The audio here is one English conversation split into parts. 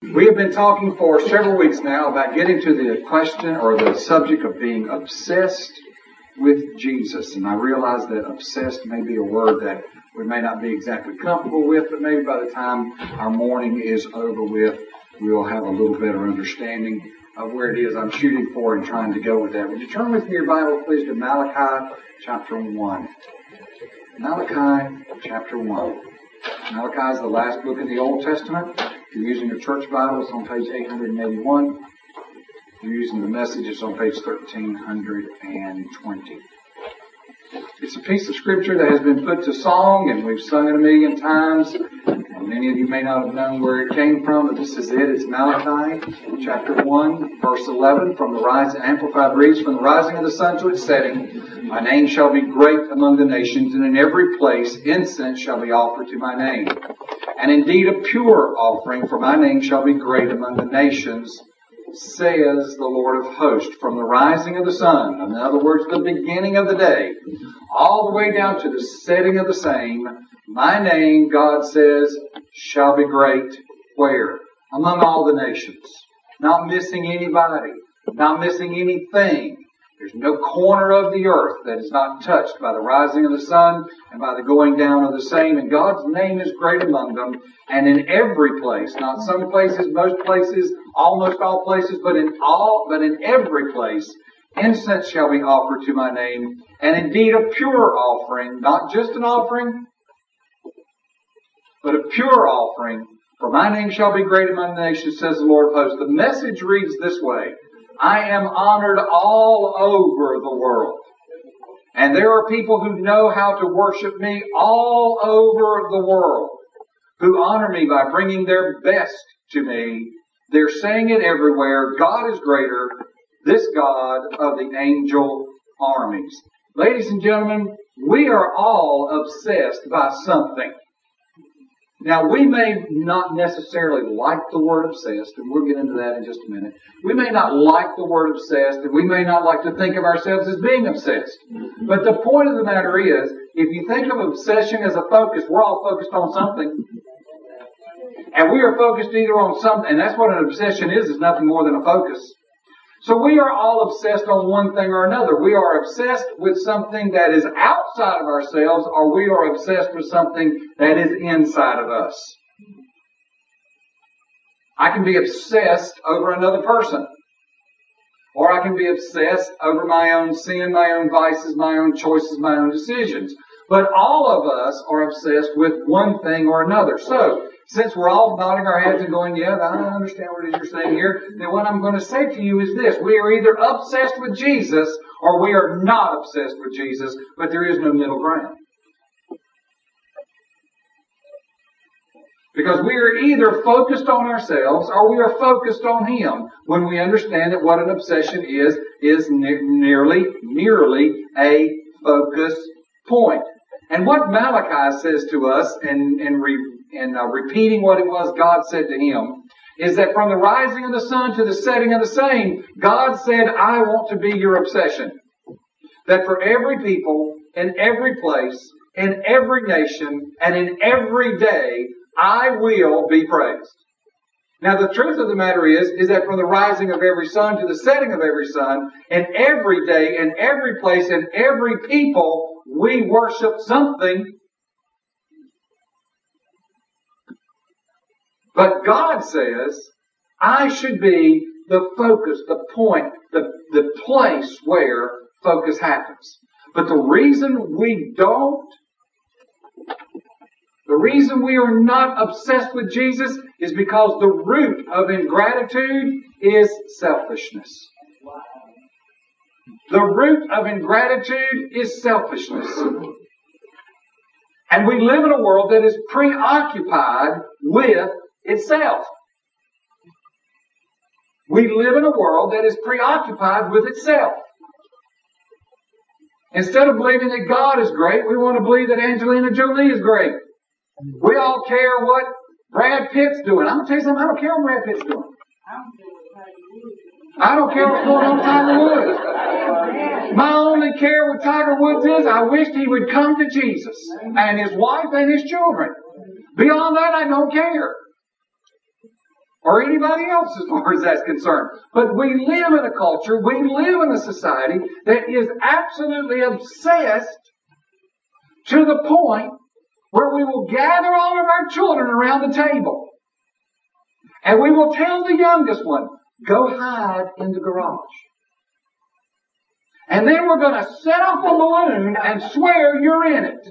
We have been talking for several weeks now about getting to the question or the subject of being obsessed with Jesus. And I realize that obsessed may be a word that we may not be exactly comfortable with, but maybe by the time our morning is over with, we'll have a little better understanding of where it is I'm shooting for and trying to go with that. Would you turn with me your Bible, please, to Malachi chapter 1. Malachi chapter 1. Malachi is the last book in the Old Testament. If you're using your church Bible, it's on page 881. If you're using the Message, it's on page 1320. It's a piece of scripture that has been put to song, and we've sung it a million times. And many of you may not have known where it came from, but this is it. It's Malachi chapter 1, verse 11, from the rising, Amplified reads, "From the rising of the sun to its setting, my name shall be great among the nations, and in every place incense shall be offered to my name. And indeed a pure offering, for my name shall be great among the nations, says the Lord of hosts." From the rising of the sun, in other words, the beginning of the day, all the way down to the setting of the same, my name, God says, shall be great. Where? Among all the nations. Not missing anybody. Not missing anything. There's no corner of the earth that is not touched by the rising of the sun and by the going down of the same. And God's name is great among them. And in every place, not some places, most places, almost all places, but in every place, incense shall be offered to my name. And indeed a pure offering, not just an offering, but a pure offering. For my name shall be great among the nations, says the Lord of hosts. The Message reads this way: I am honored all over the world. And there are people who know how to worship me all over the world, who honor me by bringing their best to me. They're saying it everywhere: God is greater, this God of the angel armies. Ladies and gentlemen, we are all obsessed by something. Now, we may not necessarily like the word obsessed, and we'll get into that in just a minute. We may not like the word obsessed, and we may not like to think of ourselves as being obsessed. But the point of the matter is, if you think of obsession as a focus, we're all focused on something. And we are focused either on something, and that's what an obsession is nothing more than a focus. So we are all obsessed on one thing or another. We are obsessed with something that is outside of ourselves, or we are obsessed with something that is inside of us. I can be obsessed over another person. Or I can be obsessed over my own sin, my own vices, my own choices, my own decisions. But all of us are obsessed with one thing or another. So, since we're all nodding our heads and going, yeah, I understand what it is you're saying here, then what I'm going to say to you is this: we are either obsessed with Jesus or we are not obsessed with Jesus, but there is no middle ground. Because we are either focused on ourselves or we are focused on Him, when we understand that what an obsession is merely a focus point. And what Malachi says to us in repeating what it was God said to him, is that from the rising of the sun to the setting of the same, God said, I want to be your obsession. That for every people, in every place, in every nation, and in every day, I will be praised. Now the truth of the matter is that from the rising of every sun to the setting of every sun, in every day, in every place, in every people, we worship something. But God says, I should be the focus, the point, the place where focus happens. But the reason we are not obsessed with Jesus is because the root of ingratitude is selfishness. The root of ingratitude is selfishness. And we live in a world that is preoccupied with itself. We live in a world that is preoccupied with itself. Instead of believing that God is great, we want to believe that Angelina Jolie is great. We all care what Brad Pitt's doing. I'm going to tell you something, I don't care what Brad Pitt's doing. I don't care what's going on with Tiger Woods. My only care with Tiger Woods is I wished he would come to Jesus and his wife and his children. Beyond that, I don't care. or anybody else as far as that's concerned. But we live in a culture, we live in a society that is absolutely obsessed to the point where we will gather all of our children around the table. And we will tell the youngest one, go hide in the garage. And then we're going to set off a balloon and swear you're in it.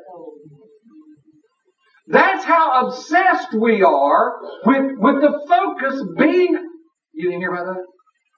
That's how obsessed we are with the focus being... You didn't hear about that?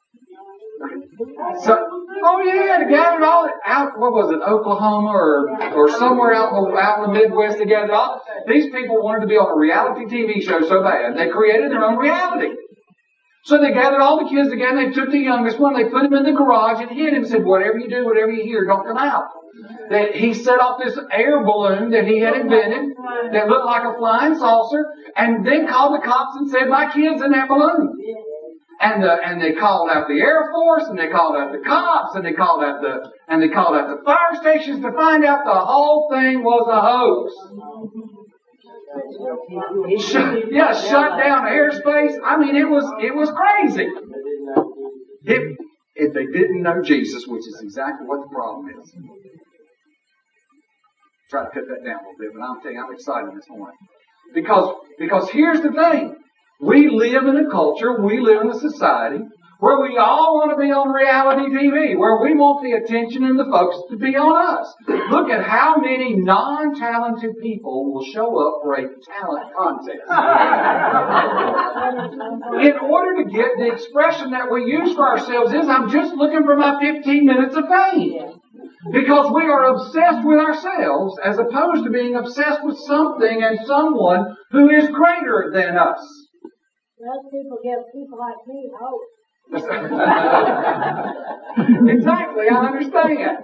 So, oh yeah, they gathered all out, what was it, Oklahoma or somewhere out in the Midwest, they gathered all. These people wanted to be on a reality TV show so bad, they created their own reality. So they gathered all the kids together, they took the youngest one, they put him in the garage and hid him and said, whatever you do, whatever you hear, don't come out. That he set off this air balloon that he had invented that looked like a flying saucer, and then called the cops and said, my kid's in that balloon. And they called out the Air Force, and they called out the cops, and they called out the fire stations to find out the whole thing was a hoax. Shut down airspace. I mean, it was crazy. If they didn't know Jesus, which is exactly what the problem is. Try to cut that down a little bit, but I'm telling you, I'm excited this morning. Because here's the thing. We live in a culture, we live in a society where we all want to be on reality TV, where we want the attention and the focus to be on us. Look at how many non-talented people will show up for a talent contest. In order to get the expression that we use for ourselves is, I'm just looking for my 15 minutes of fame. Because we are obsessed with ourselves as opposed to being obsessed with something and someone who is greater than us. Those people give people like me hope. Exactly, I understand.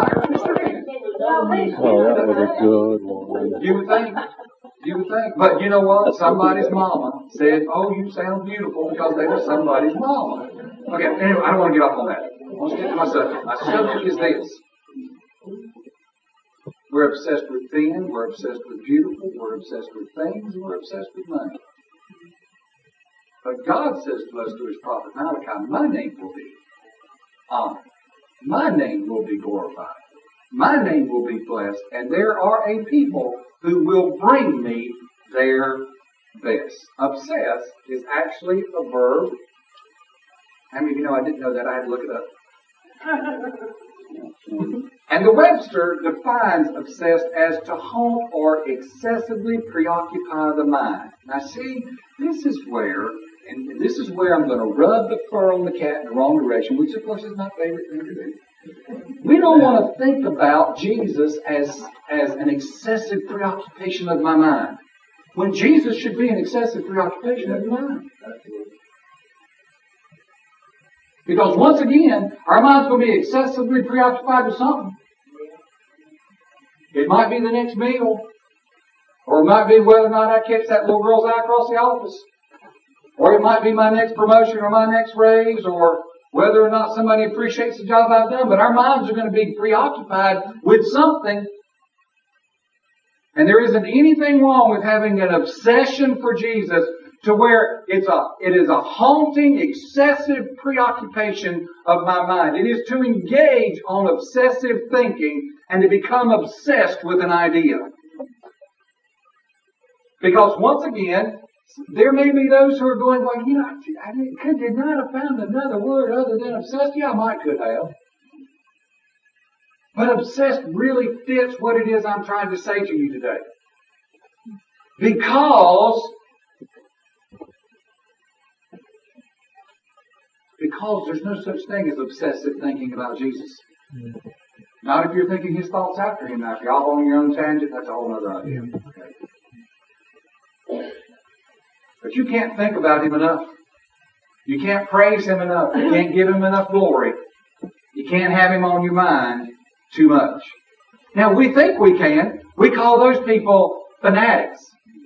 Oh, that was a good one. You would think. But you know what? Somebody's mama said, oh, you sound beautiful because they were somebody's mama. Okay, anyway, I don't want to get off on that. I want to get to my subject. My subject is this. We're obsessed with thin, we're obsessed with beautiful, we're obsessed with things, and we're obsessed with money. But God says to us through His prophet Malachi, my name will be honored. My name will be glorified. My name will be blessed. And there are a people who will bring me their best. Obsess is actually a verb. How many of you know I didn't know that? I had to look it up. And the Webster defines obsessed as to haunt or excessively preoccupy the mind. Now see, this is where I'm going to rub the fur on the cat in the wrong direction, which of course is my favorite thing to do. We don't want to think about Jesus as an excessive preoccupation of my mind, when Jesus should be an excessive preoccupation of your mind. Because once again, our mind's going to be excessively preoccupied with something. It might be the next meal, or it might be whether or not I catch that little girl's eye across the office, or it might be my next promotion or my next raise, or whether or not somebody appreciates the job I've done. But our minds are going to be preoccupied with something. And there isn't anything wrong with having an obsession for Jesus to where it is a haunting, excessive preoccupation of my mind. It is to engage on obsessive thinking and to become obsessed with an idea. Because once again, there may be those who are going, well, you know, I could not have found another word other than obsessed. Yeah, I could have. But obsessed really fits what it is I'm trying to say to you today. Because there's no such thing as obsessive thinking about Jesus. Not if you're thinking His thoughts after Him. Now, if you're all on your own tangent, that's a whole other idea. Okay. But you can't think about Him enough. You can't praise Him enough. You can't give Him enough glory. You can't have Him on your mind too much. Now, we think we can. We call those people fanatics.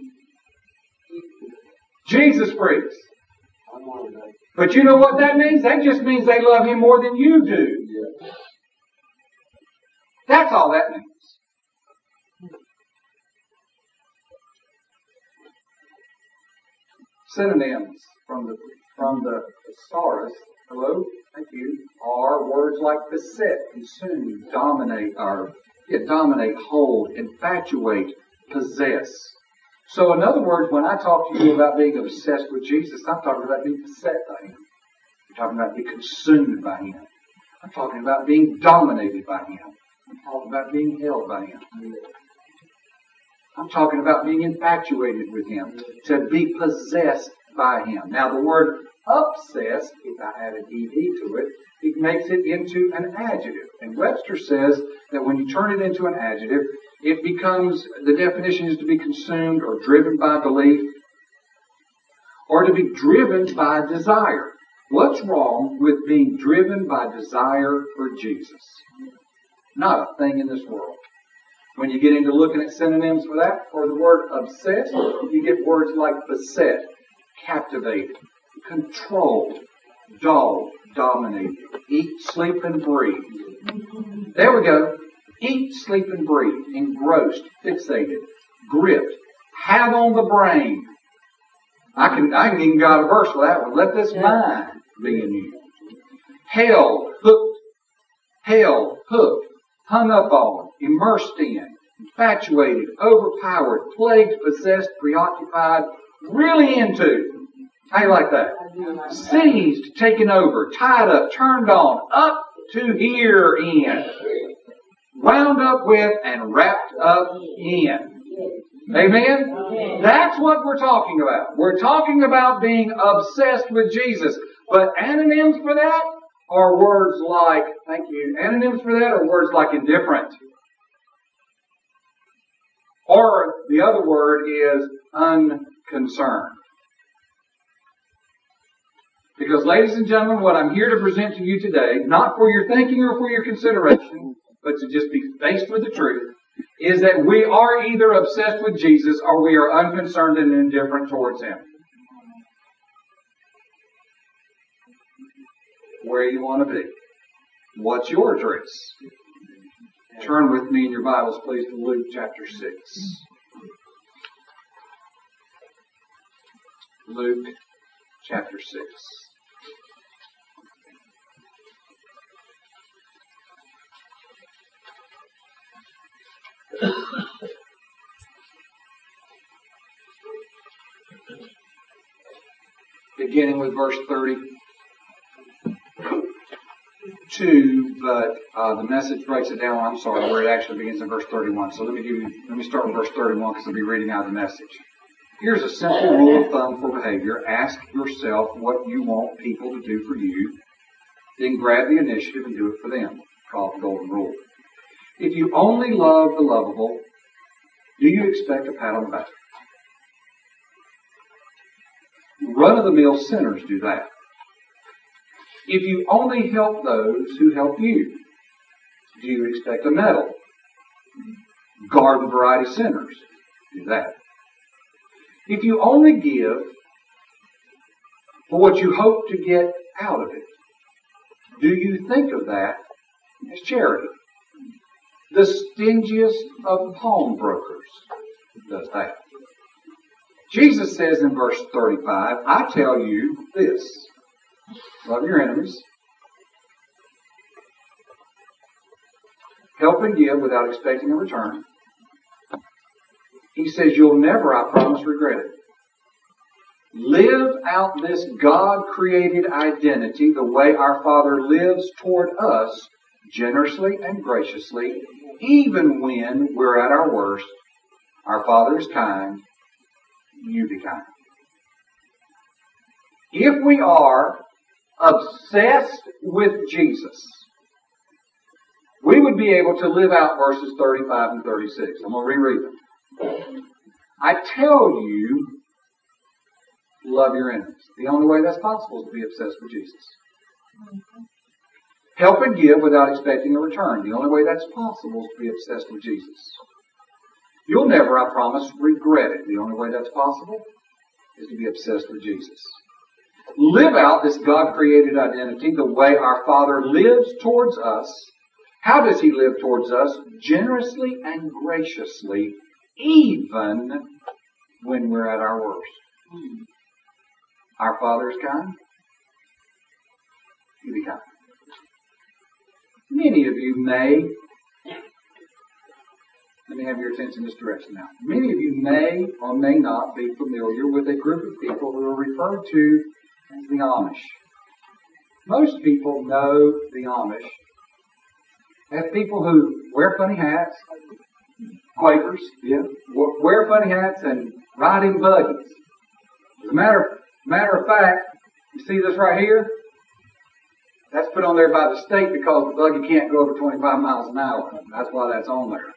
Jesus freaks. But you know what that means? That just means they love Him more than you do. That's all that means. Synonyms from the thesaurus, hello, thank you, are words like beset, consume, dominate, hold, infatuate, possess. So in other words, when I talk to you about being obsessed with Jesus, I'm talking about being beset by Him. I'm talking about being consumed by Him. I'm talking about being dominated by Him. I'm talking about being held by Him. I'm talking about being infatuated with Him, to be possessed by Him. Now the word obsessed, if I add an ed to it, it makes it into an adjective. And Webster says that when you turn it into an adjective, it becomes, the definition is to be consumed or driven by belief, or to be driven by desire. What's wrong with being driven by desire for Jesus? Not a thing in this world. When you get into looking at synonyms for that, for the word obsessed, you get words like beset, captivated, controlled, dull, dominated, eat, sleep, and breathe. There we go. Eat, sleep, and breathe. Engrossed, fixated, gripped, have on the brain. I can even got a verse for that one. Let this mind be in you. Held, hooked, hung up on, immersed in, infatuated, overpowered, plagued, possessed, preoccupied, really into. How you like that? Seized, taken over, tied up, turned on, up to here in. Wound up with and wrapped up in. Amen? That's what we're talking about. We're talking about being obsessed with Jesus. But antonyms for that are words like, thank you, antonyms for that are words like indifferent. Or the other word is unconcerned. Because, ladies and gentlemen, what I'm here to present to you today, not for your thinking or for your consideration, but to just be faced with the truth, is that we are either obsessed with Jesus or we are unconcerned and indifferent towards Him. Where you want to be. What's your address? Turn with me in your Bibles, please, to Luke chapter 6. Luke chapter 6. Beginning with verse 32, but the Message breaks it down, I'm sorry, where it actually begins in verse 31. So let me start with verse 31 because I'll be reading out the Message. Here's a simple rule of thumb for behavior. Ask yourself what you want people to do for you, then grab the initiative and do it for them. Called the golden rule. If you only love the lovable, do you expect a pat on the back? Run-of-the-mill sinners do that. If you only help those who help you, do you expect a medal? Garden variety sinners do that. If you only give for what you hope to get out of it, do you think of that as charity? The stingiest of pawnbrokers does that. Jesus says in verse 35, I tell you this, love your enemies, help and give without expecting a return. He says you'll never, I promise, regret it. Live out this God-created identity the way our Father lives toward us, generously and graciously, even when we're at our worst. Our Father is kind. You be kind. If we are obsessed with Jesus, we would be able to live out verses 35 and 36. I'm going to reread them. I tell you, love your enemies. The only way that's possible is to be obsessed with Jesus. Help and give without expecting a return. The only way that's possible is to be obsessed with Jesus. You'll never, I promise, regret it. The only way that's possible is to be obsessed with Jesus. Live out this God-created identity the way our Father lives towards us. How does He live towards us? Generously and graciously, even when we're at our worst. Our Father is kind. You be kind. Many of you may, let me have your attention in this direction now. Many of you may or may not be familiar with a group of people who are referred to as the Amish. Most people know the Amish as people who wear funny hats, Quakers, wear funny hats and ride in buggies. As a matter of fact, you see this right here? That's put on there by the state because the buggy can't go over 25 miles an hour. That's why that's on there.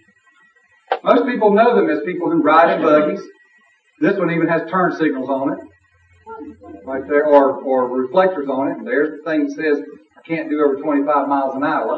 Most people know them as people who ride in buggies. This one even has turn signals on it, right there, or reflectors on it. And there's the thing that says I can't do over 25 miles an hour.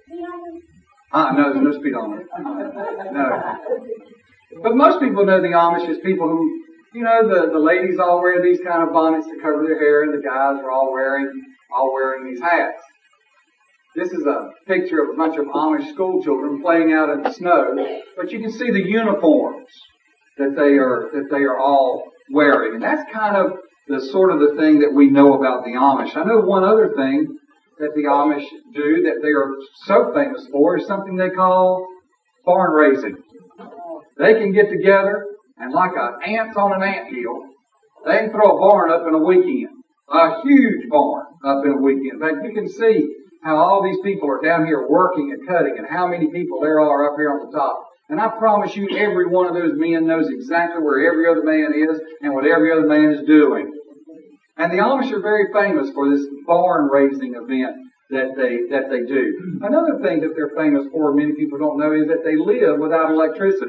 No, there's no speed on it. No. But most people know the Amish as people who, the ladies all wear these kind of bonnets to cover their hair, and the guys are all wearing these hats. This is a picture of a bunch of Amish school children playing out in the snow, but you can see the uniforms that they are all wearing, and that's kind of the sort of the thing that we know about the Amish. I know one other thing that the Amish do that they are so famous for is something they call barn raising. They can get together and like ants on an anthill, they can throw a barn up in a weekend. A huge barn up in a weekend. In fact, you can see how all these people are down here working and cutting and how many people there are up here on the top. And I promise you, every one of those men knows exactly where every other man is and what every other man is doing. And the Amish are very famous for this barn raising event that they do. Another thing that they're famous for, many people don't know, is that they live without electricity.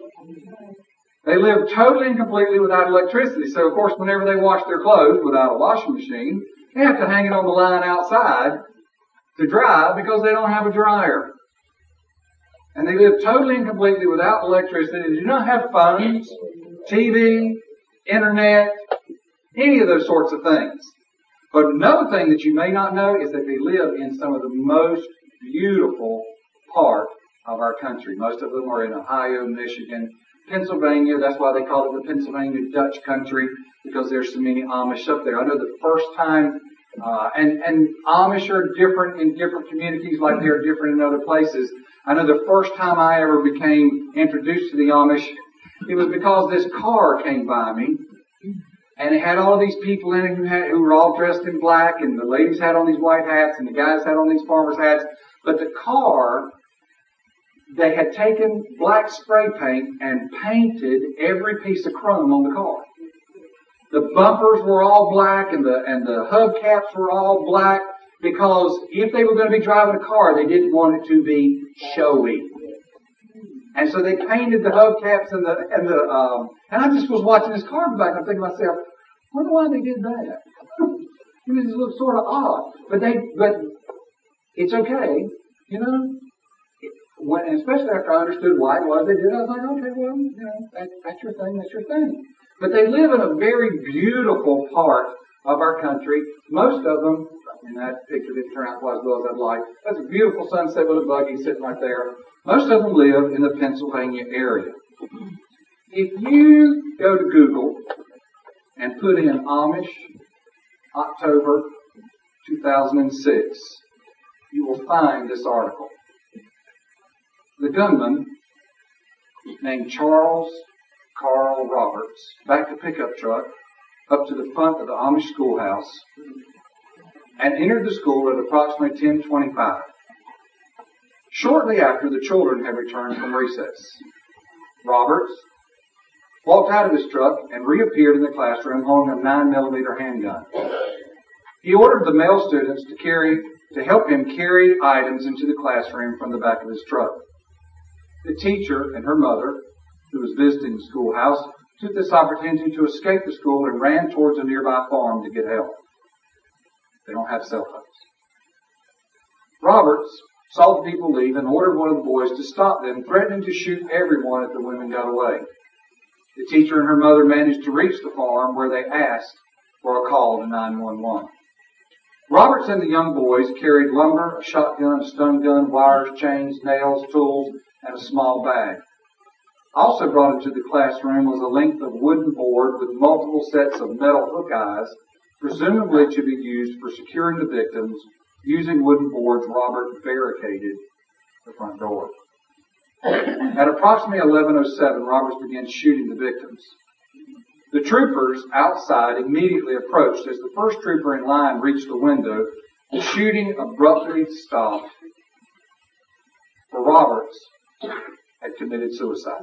They live totally and completely without electricity. So, of course, whenever they wash their clothes without a washing machine, they have to hang it on the line outside to dry because they don't have a dryer. And they live totally and completely without electricity. They do not have phones, TV, internet, any of those sorts of things. But another thing that you may not know is that they live in some of the most beautiful part of our country. Most of them are in Ohio, Michigan, Pennsylvania. That's why they call it the Pennsylvania Dutch country, because there's so many Amish up there. I know the first time, and Amish are different in different communities like they are different in other places. I know the first time I ever became introduced to the Amish, it was because this car came by me, and it had all of these people in it who were all dressed in black, and the ladies had on these white hats, and the guys had on these farmers' hats. But the car, they had taken black spray paint and painted every piece of chrome on the car. The bumpers were all black, and the hubcaps were all black, because if they were going to be driving a car, they didn't want it to be showy. And so they painted the hubcaps and I just was watching this car in the back, and I'm thinking to myself, I wonder why they did that. It just looked sort of odd. But it's okay, When, especially after I understood why it was they did, I was like, okay, well, that's your thing, that's your thing. But they live in a very beautiful part of our country. Most of them, in that picture didn't turn out quite as well as I'd like. That's a beautiful sunset with a buggy sitting right there. Most of them live in the Pennsylvania area. If you go to Google and put in Amish October 2006, you will find this article. The gunman, named Charles Carl Roberts, backed a pickup truck up to the front of the Amish schoolhouse and entered the school at approximately 10:25. Shortly after the children had returned from recess, Roberts walked out of his truck and reappeared in the classroom holding a 9mm handgun. He ordered the male students to help him carry items into the classroom from the back of his truck. The teacher and her mother, who was visiting the schoolhouse, took this opportunity to escape the school and ran towards a nearby farm to get help. They don't have cell phones. Roberts saw the people leave and ordered one of the boys to stop them, threatening to shoot everyone if the women got away. The teacher and her mother managed to reach the farm, where they asked for a call to 911. Roberts and the young boys carried lumber, a shotgun, a stun gun, wires, chains, nails, tools, and a small bag. Also brought into the classroom was a length of wooden board with multiple sets of metal hook eyes, presumably to be used for securing the victims. Using wooden boards, Robert barricaded the front door. At approximately 11:07, Roberts began shooting the victims. The troopers outside immediately approached. As the first trooper in line reached the window, the shooting abruptly stopped. For Roberts had committed suicide.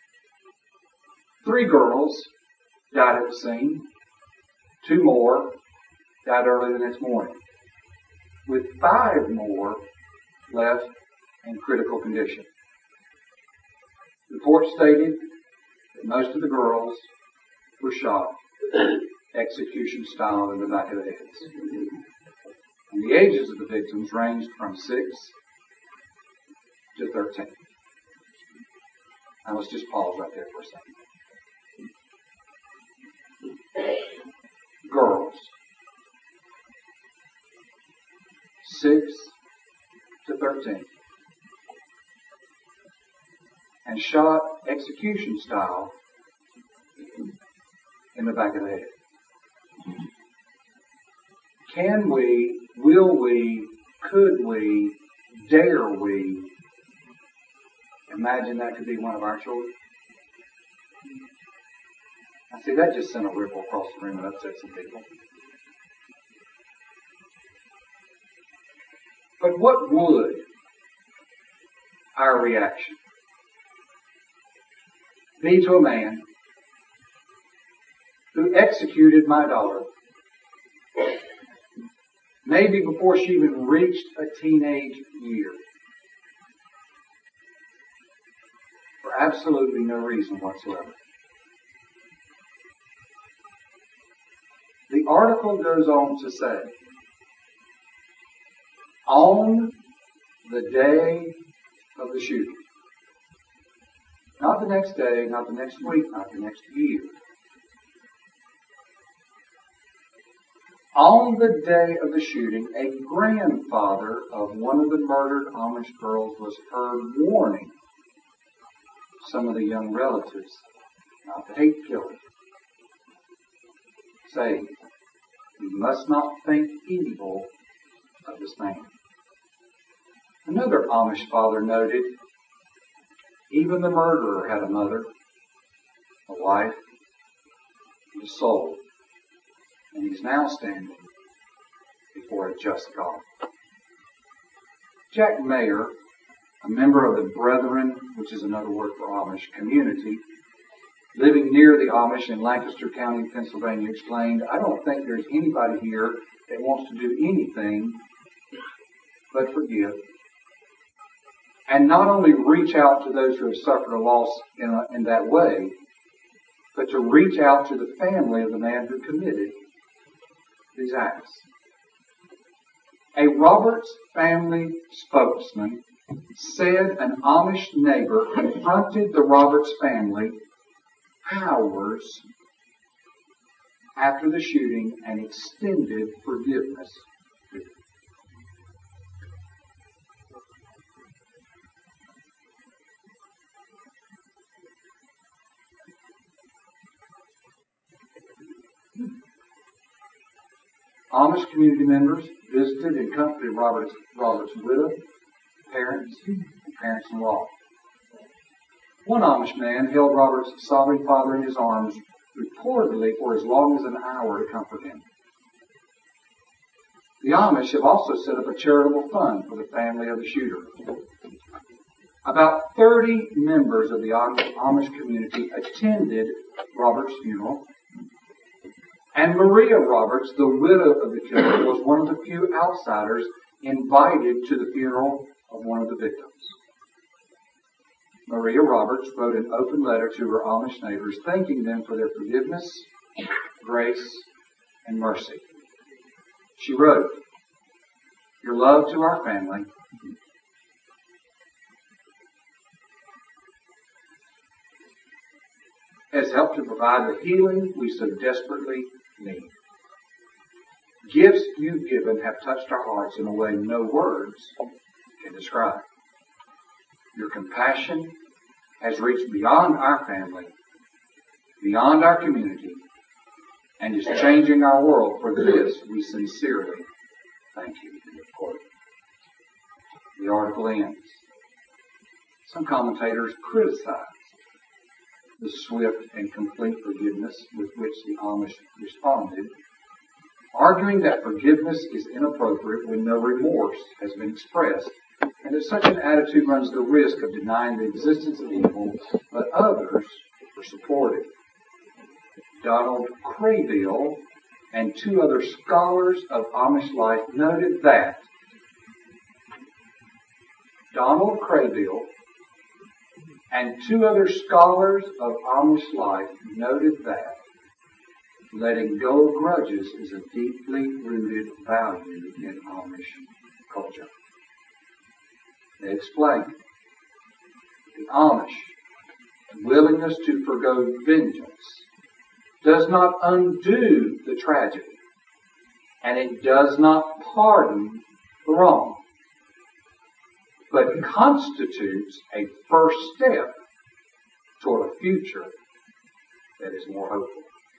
3 girls died at the scene. 2 more died early the next morning, with 5 more left in critical condition. The report stated that most of the girls were shot execution style in the back of the heads. And the ages of the victims ranged from 6 to 13. Now let's just pause right there for a second. Girls, 6 to 13, and shot execution style in the back of the head. Can we, will we, could we, dare we imagine that could be one of our children? I see that just sent a ripple across the room and upset some people. But what would our reaction be to a man who executed my daughter, maybe before she even reached a teenage year, for absolutely no reason whatsoever? The article goes on to say, on the day of the shooting, not the next day, not the next week, not the next year, on the day of the shooting, a grandfather of one of the murdered Amish girls was heard warning some of the young relatives not to hate killers, saying, "You must not think evil of this man." Another Amish father noted, even the murderer had a mother, a wife, and a soul, and he's now standing before a just God. Jack Mayer, a member of the Brethren, which is another word for Amish community, living near the Amish in Lancaster County, Pennsylvania, explained, "I don't think there's anybody here that wants to do anything but forgive. And not only reach out to those who have suffered a loss in that way, but to reach out to the family of the man who committed these acts." A Roberts family spokesman said an Amish neighbor confronted the Roberts family hours after the shooting and extended forgiveness to them. Amish community members visited and accompanied Robert's widow, parents, and parents-in-law. One Amish man held Robert's sobbing father in his arms, reportedly for as long as an hour to comfort him. The Amish have also set up a charitable fund for the family of the shooter. About 30 members of the Amish community attended Robert's funeral, and Maria Roberts, the widow of the killer, was one of the few outsiders invited to the funeral of one of the victims. Maria Roberts wrote an open letter to her Amish neighbors, thanking them for their forgiveness, grace, and mercy. She wrote, "Your love to our family has helped to provide the healing we so desperately need. Gifts you've given have touched our hearts in a way no words can describe. Your compassion has reached beyond our family, beyond our community, and is changing our world. For this, we sincerely thank you. Quote. The article ends. Some commentators criticize the swift and complete forgiveness with which the Amish responded, arguing that forgiveness is inappropriate when no remorse has been expressed, and that such an attitude runs the risk of denying the existence of evil, but others were supportive. Donald Craybill and two other scholars of Amish life noted that Donald Craybill and two other scholars of Amish life noted that letting go of grudges is a deeply rooted value in Amish culture. They explained the Amish willingness to forgo vengeance does not undo the tragedy, and it does not pardon the wrong, but constitutes a first step toward a future that is more hopeful.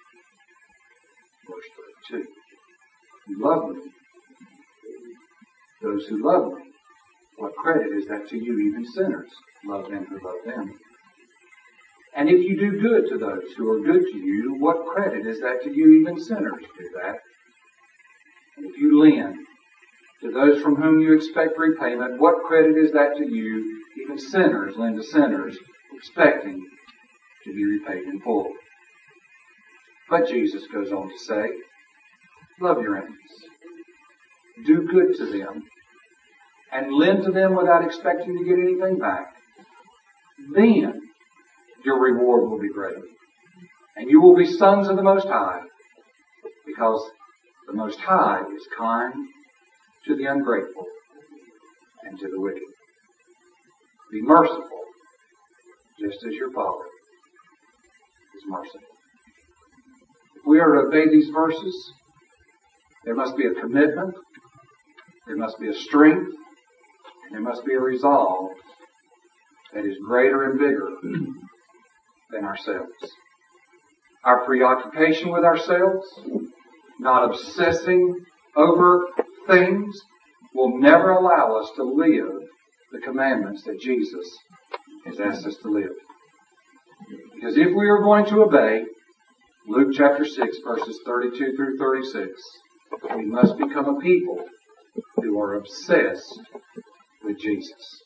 Verse 32. You love me. Those who love me, what credit is that to you, even sinners? Love them who love them. And if you do good to those who are good to you, what credit is that to you, even sinners do that? And if you lend to those from whom you expect repayment, what credit is that to you, even sinners lend to sinners, expecting to be repaid in full? But Jesus goes on to say, love your enemies, do good to them, and lend to them without expecting to get anything back. Then your reward will be great, and you will be sons of the Most High, because the Most High is kind to the ungrateful and to the wicked. Be merciful, just as your Father is merciful. If we are to obey these verses, there must be a commitment, there must be a strength, and there must be a resolve that is greater and bigger than ourselves. Our preoccupation with ourselves, not obsessing over things, will never allow us to live the commandments that Jesus has asked us to live. Because if we are going to obey Luke chapter 6, verses 32 through 36, we must become a people who are obsessed with Jesus.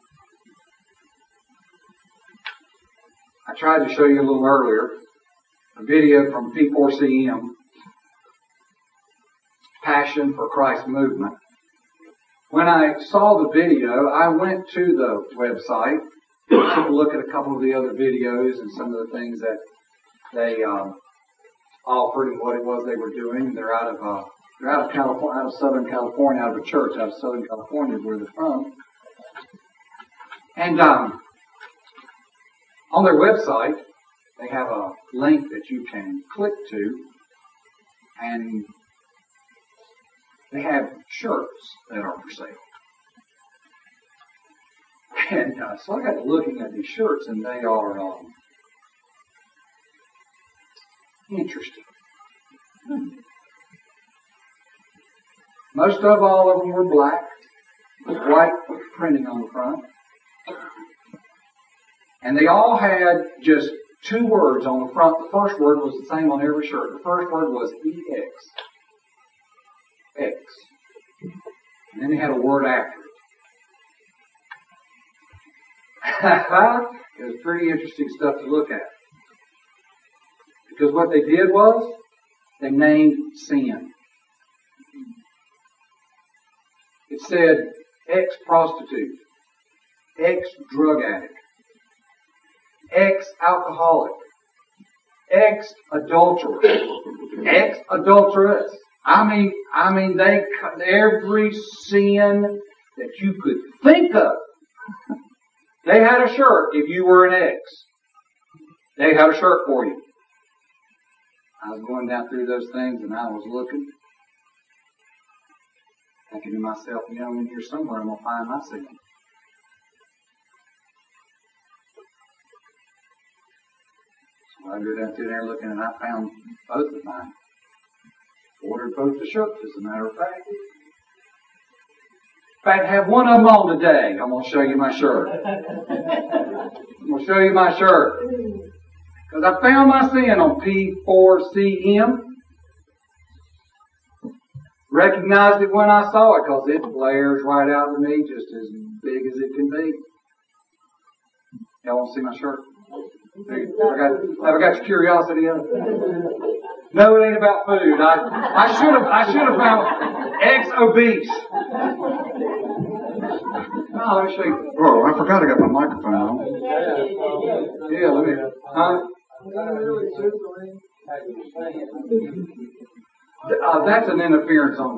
I tried to show you a little earlier a video from P4CM, Passion for Christ Movement. When I saw the video, I went to the website, took a look at a couple of the other videos and some of the things that they offered and what it was they were doing. They're out of California, out of Southern California, out of a church out of Southern California, where they're from. And on their website, they have a link that you can click to, and they have shirts that are for sale. And so I got to looking at these shirts, and they are interesting. Most of all of them were black, with white printing on the front. And they all had just two words on the front. The first word was the same on every shirt. The first word was EX. X. And then they had a word after it. It was pretty interesting stuff to look at. Because what they did was, they named sin. It said ex-prostitute, ex-drug addict, ex-alcoholic, ex-adulterer, ex-adulteress. I mean, they every sin that you could think of. They had a shirt. If you were an ex, they had a shirt for you. I was going down through those things, and I was looking, thinking to myself, you know, in here somewhere I'm going to find my sin. I go down through there looking, and I found both of mine. Ordered both the shirts, as a matter of fact. In fact, I have one of them on today. I'm going to show you my shirt. I'm going to show you my shirt. Because I found my sin on P4CM. Recognized it when I saw it because it flares right out of me just as big as it can be. Y'all want to see my shirt? Have I got your curiosity up? No, it ain't about food. I should have found ex-obese. Oh, let me show you. Oh, I forgot I got my microphone on. Yeah, let me. Huh? That's an interference on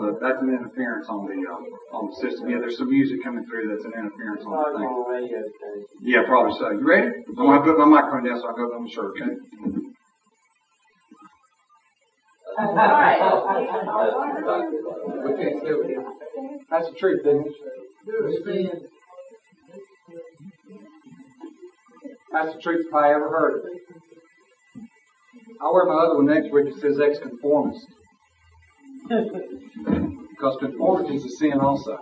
the system. Yeah, there's some music coming through that's an interference on the thing. Yeah, probably so. You ready? I'm going to put my microphone down so I go on the shirt, okay? That's the truth, isn't it? That's the truth if I ever heard it. I'll wear my other one next week. It says ex-conformist. Because conformity is a sin also.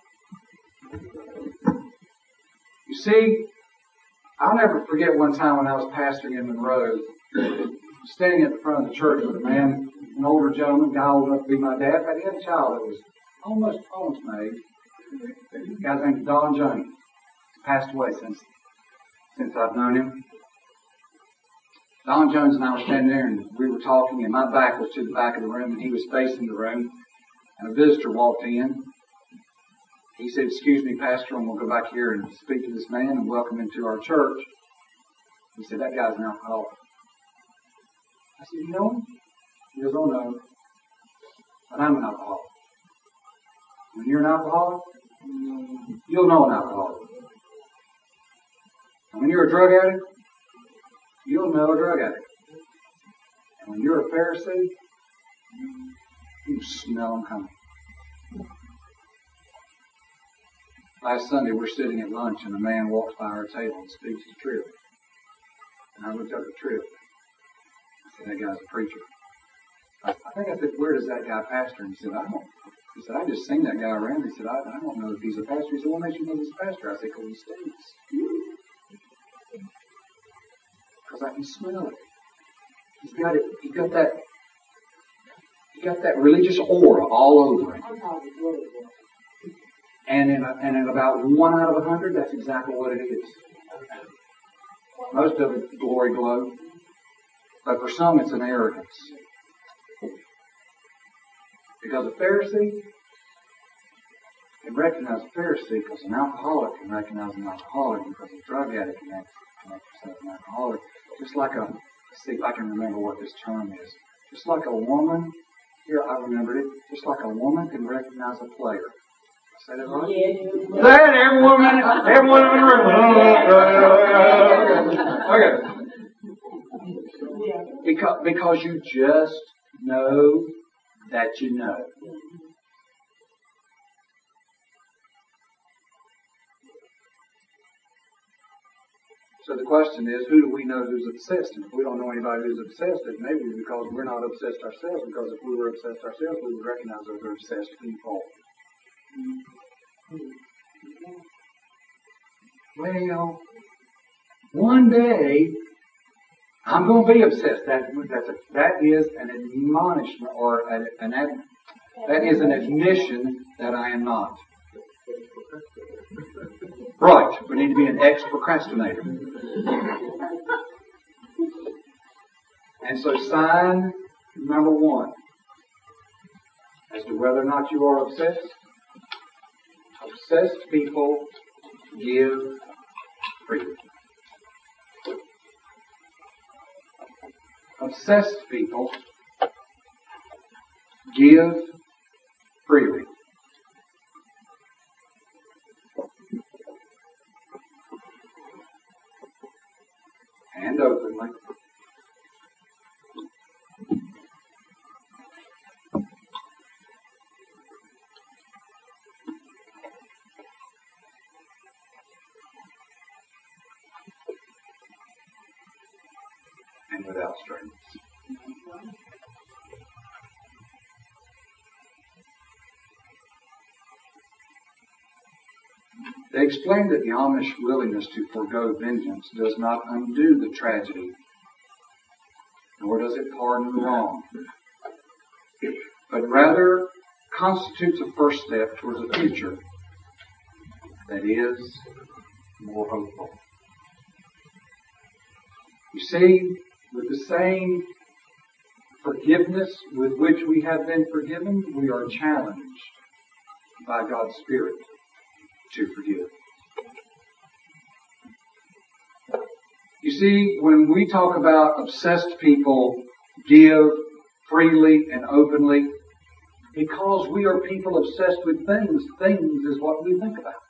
You see, I'll never forget one time when I was pastoring in Monroe, standing at the front of the church with a man, an older gentleman, guy old enough to be my dad, but he had a child that was almost my age. The guy's name is Don Jones. He's passed away since I've known him. Don Jones and I were standing there and we were talking, and my back was to the back of the room and he was facing the room, and a visitor walked in. He said, "Excuse me, Pastor, and we'll go back here and speak to this man and welcome him to our church." He said, "That guy's an alcoholic." I said, "You know him?" He goes, "Oh no, but I'm an alcoholic." When you're an alcoholic, you'll know an alcoholic. And when you're a drug addict, you'll know a drug addict. And when you're a Pharisee, you smell them coming. Last Sunday, we're sitting at lunch, and a man walks by our table and speaks to Tripp. And I looked up at Tripp. I said, "That guy's a preacher." I think I said, "Where does that guy pastor?" And he said, "I don't." He said, "I just seen that guy around." He said, I don't know if he's a pastor." He said, "What makes you know he's a pastor?" I said, "Because he stinks. Because I can smell it. He's got it. He got that religious aura all over him. And in about 1 out of 100, that's exactly what it is. Most of it's glory glow, but for some it's an arrogance. Because a Pharisee can recognize a Pharisee, because an alcoholic can recognize an alcoholic, because a drug addict can recognize an alcoholic. Just like let's see if I can remember what this term is. Just like a woman, here I remembered it, just like a woman can recognize a player. Say that right? Yeah. That every woman in the room. Okay. Because you just know that you know. So the question is, who do we know who's obsessed? And if we don't know anybody who's obsessed, it may be because we're not obsessed ourselves, because if we were obsessed ourselves, we would recognize other obsessed people. Well, one day I'm going to be obsessed. That is an admonishment, or that is an admission that I am not. Right, we need to be an ex-procrastinator. And so sign number 1 as to whether or not you are obsessed. Obsessed people give freely. Obsessed people give freely. And openly. and without strings. They explained that the Amish willingness to forego vengeance does not undo the tragedy, nor does it pardon the wrong, but rather constitutes a first step towards a future that is more hopeful. You see, with the same forgiveness with which we have been forgiven, we are challenged by God's Spirit to forgive. You see, when we talk about obsessed people give freely and openly, because we are people obsessed with things, things is what we think about.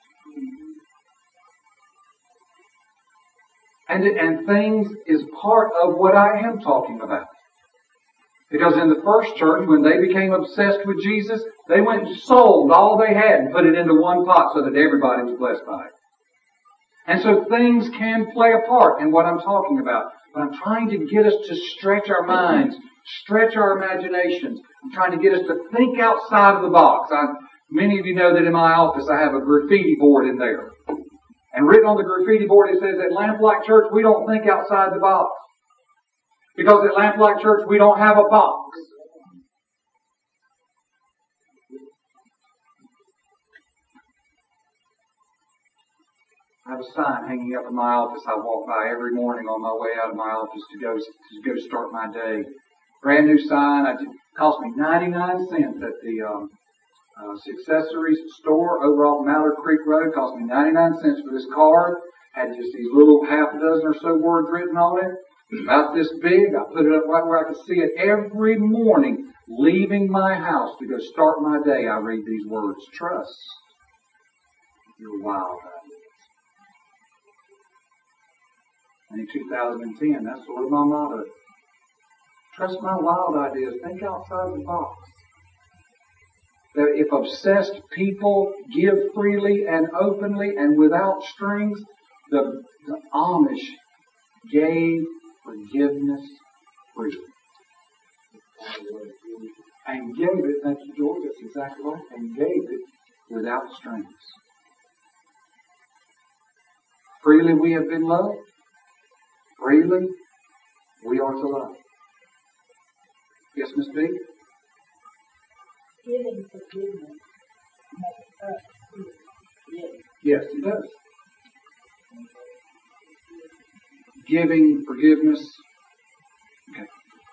And things is part of what I am talking about. Because in the first church, when they became obsessed with Jesus, they went and sold all they had and put it into one pot so that everybody was blessed by it. And so things can play a part in what I'm talking about. But I'm trying to get us to stretch our minds, stretch our imaginations. I'm trying to get us to think outside of the box. Many of you know that in my office I have a graffiti board in there. And written on the graffiti board it says, at Lamplight Church we don't think outside the box. Because at Lamplight Church we don't have a box. I have a sign hanging up in my office I walk by every morning on my way out of my office to go start my day. Brand new sign. It cost me 99 cents at the accessories store over off Mallard Creek Road. Cost me 99 cents for this card. Had just these little half a dozen or so words written on it. It's about this big. I put it up right where I could see it every morning. Leaving my house to go start my day, I read these words. Trust your wild ideas. And in 2010, that's sort of my motto. Trust my wild ideas. Think outside the box. That if obsessed people give freely and openly and without strings, the Amish gave forgiveness freely. And gave it, thank you, George, that's exactly right, and gave it without strings. Freely we have been loved. Freely we are to love. Yes, Miss B? Giving forgiveness makes us forgive. Yes, it does. Giving forgiveness. Okay.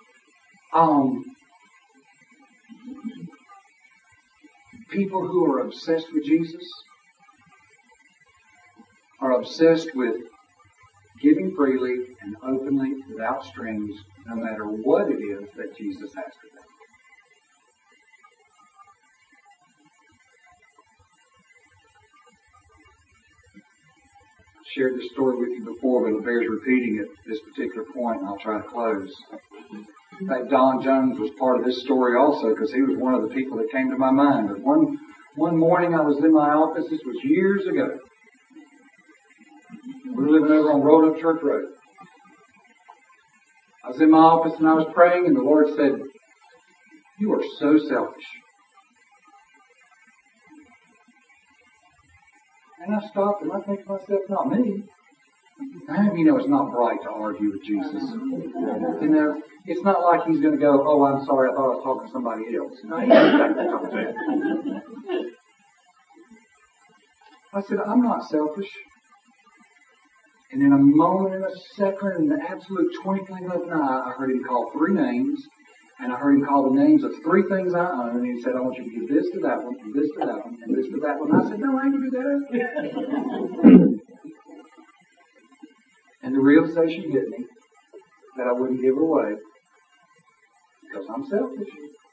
People who are obsessed with Jesus are obsessed with giving freely and openly without strings, no matter what it is that Jesus has for them. I shared this story with you before, but it bears repeating at this particular point, and I'll try to close. In fact, Don Jones was part of this story also, because he was one of the people that came to my mind. But one morning I was in my office, this was years ago. We were living over on Rolled Up Church Road. I was in my office and I was praying, and the Lord said, "You are so selfish." And I stopped and I think to myself, not me. You know, it's not right to argue with Jesus. You know, it's not like he's going to go, "Oh, I'm sorry, I thought I was talking to somebody else." No, he doesn't think that's what I'm saying. I said, "I'm not selfish." And in a moment, in a second, in the absolute twinkling of an eye, I heard him call 3 names, and I heard him call the names of 3 things I own, and he said, "I want you to give this to that one, and this to that one, and this to that one." I said, "No, I ain't going to do that." And the realization hit me that I wouldn't give it away because I'm selfish.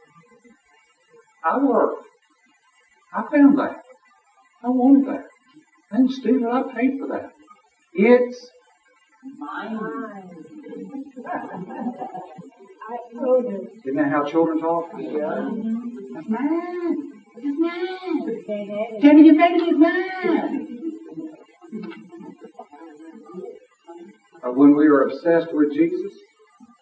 I worked. I found that. I wanted that. I didn't steal it. I paid for that. It's mine. Isn't that how children talk? Yeah. That's mine. It's mine. Daddy, your baby is mine. When we are obsessed with Jesus,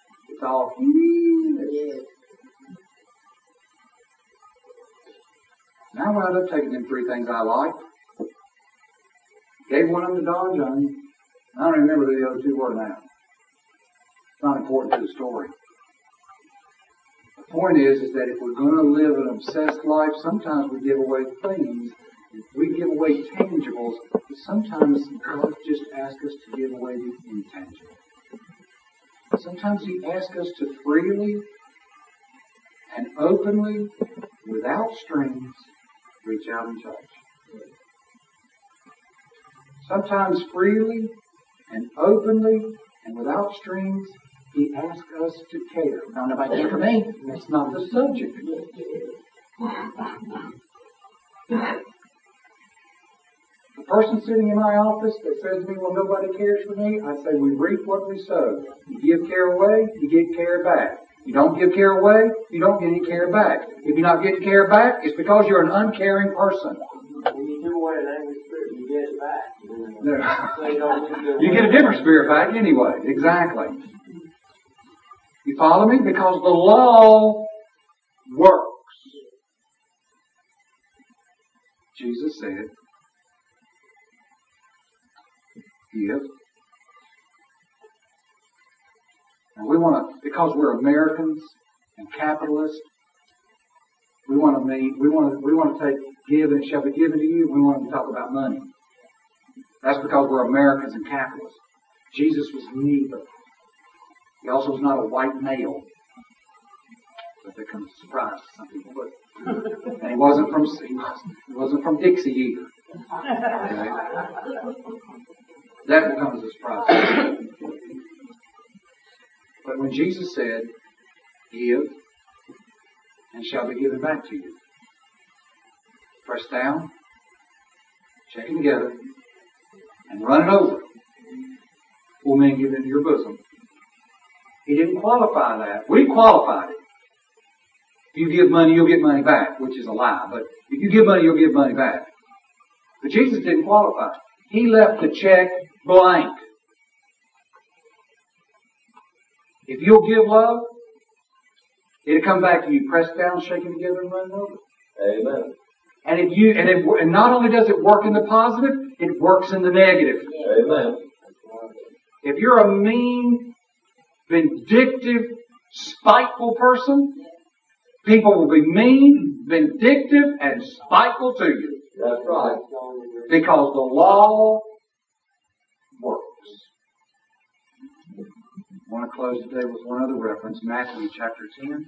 And I wound up taking them 3 things I liked. Gave one of them to Don John. I don't remember who the other 2 were now. It's not important to the story. The point is that if we're going to live an obsessed life, sometimes we give away things. We give away tangibles, but sometimes God just asks us to give away the intangible. Sometimes He asks us to freely and openly, without strings, reach out and touch. Sometimes freely and openly and without strings, He asks us to care. Now, if I care for me, that's not the subject. The person sitting in my office that says to me, well, nobody cares for me, I say, we reap what we sow. You give care away, you get care back. You don't give care away, you don't get any care back. If you're not getting care back, it's because you're an uncaring person. When you give away an angry spirit, you get it back. You get a different spirit back anyway. Exactly. You follow me? Because the law works. Jesus said, give. And we want to, because we're Americans and capitalists, we want to take give and it shall be given to you. We want to talk about money. That's because we're Americans and capitalists. Jesus was neither. He also was not a white male. But that comes as a surprise to some people. But, and he wasn't from Dixie either. Okay? That will come as a surprise. But when Jesus said, give, and shall be given back to you. Press down, shake it together, and run it over. Full men give into your bosom. He didn't qualify that. We qualified it. If you give money, you'll get money back, which is a lie. But if you give money, you'll get money back. But Jesus didn't qualify. He left the check blank. If you'll give love, it'll come back to you, pressed down, shaken together, and run over. Amen. And not only does it work in the positive, it works in the negative. Amen. If you're a mean, vindictive, spiteful person, people will be mean, vindictive, and spiteful to you. That's right. Because the law works. I want to close today with one other reference, Matthew chapter 10.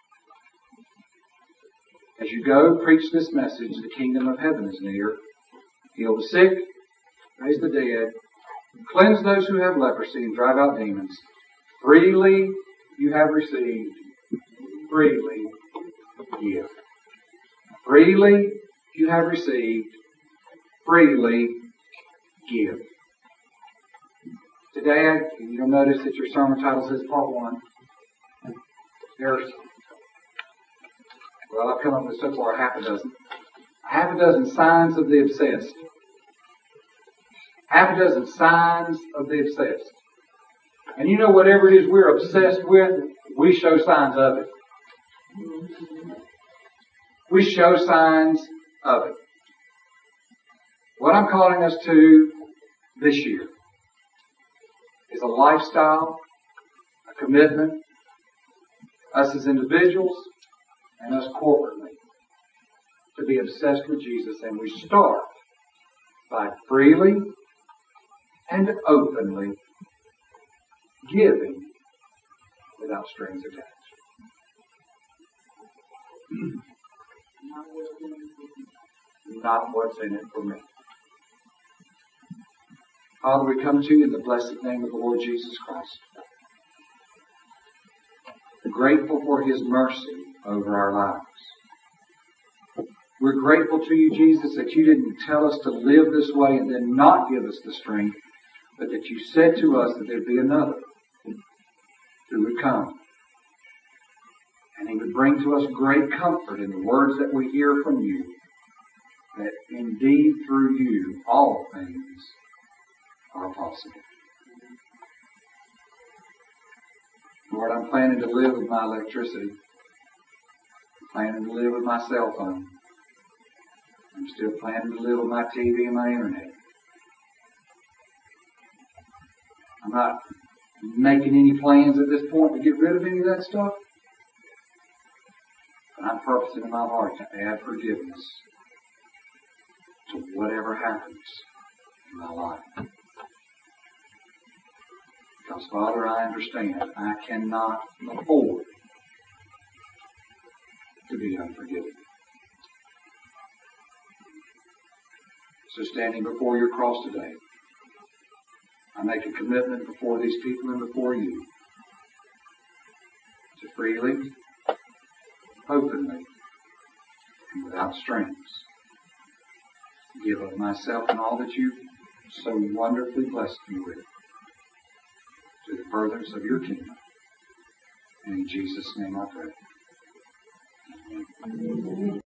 As you go, preach this message, the kingdom of heaven is near. Heal the sick, raise the dead, cleanse those who have leprosy, and drive out demons. Freely you have received, freely give. Freely you have received, freely give. Today, you'll notice that your sermon title says Part 1. I've come up with so far half a dozen signs of the obsessed. Half a dozen signs of the obsessed. And you know, whatever it is we're obsessed with, we show signs of it. We show signs of it. What I'm calling us to this year is a lifestyle, a commitment, us as individuals and us corporately, to be obsessed with Jesus. And we start by freely and openly giving without strings attached. Not what's in it for me. Father, we come to you in the blessed name of the Lord Jesus Christ. We're grateful for His mercy over our lives. We're grateful to you, Jesus, that you didn't tell us to live this way and then not give us the strength, but that you said to us that there'd be another who would come. And He would bring to us great comfort in the words that we hear from you, that indeed through you all things are possible. Lord, I'm planning to live with my electricity. I'm planning to live with my cell phone. I'm still planning to live with my TV and my internet. I'm not making any plans at this point to get rid of any of that stuff. But I'm purposing in my heart to add forgiveness to whatever happens in my life. Because, Father, I understand I cannot afford to be unforgiving. So standing before your cross today, I make a commitment before these people and before you to freely, openly, and without strings, give of myself and all that you've so wonderfully blessed me with to the furtherance of your kingdom. And in Jesus' name I pray. Amen.